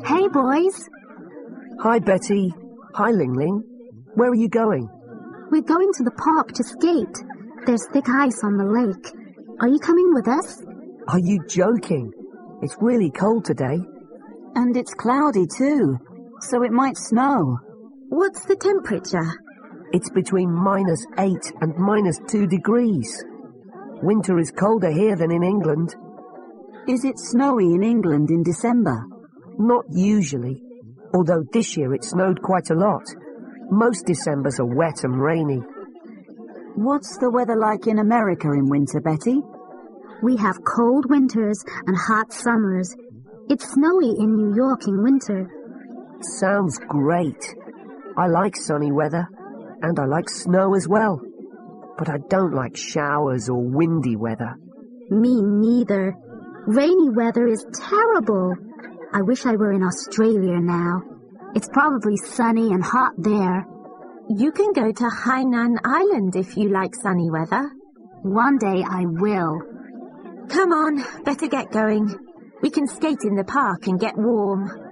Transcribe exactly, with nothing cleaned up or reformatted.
Hey, boys. Hi, Betty. Hi, Ling Ling. Where are you going? We're going to the park to skate. There's thick ice on the lake. Are you coming with us? Are you joking? It's really cold today. And it's cloudy too, so it might snow. What's the temperature? It's between minus eight and minus two degrees. Winter is colder here than in England. Is it snowy in England in December? Not usually, although this year it snowed quite a lot. Most Decembers are wet and rainy. What's the weather like in America in winter, Betty? We have cold winters and hot summers. It's snowy in New York in winter. Sounds great. I like sunny weather, and I like snow as well. But I don't like showers or windy weather. Me neither. Rainy weather is terrible. I wish I were in Australia now. It's probably sunny and hot there. You can go to Hainan Island if you like sunny weather. One day I will. Come on, better get going. We can skate in the park and get warm.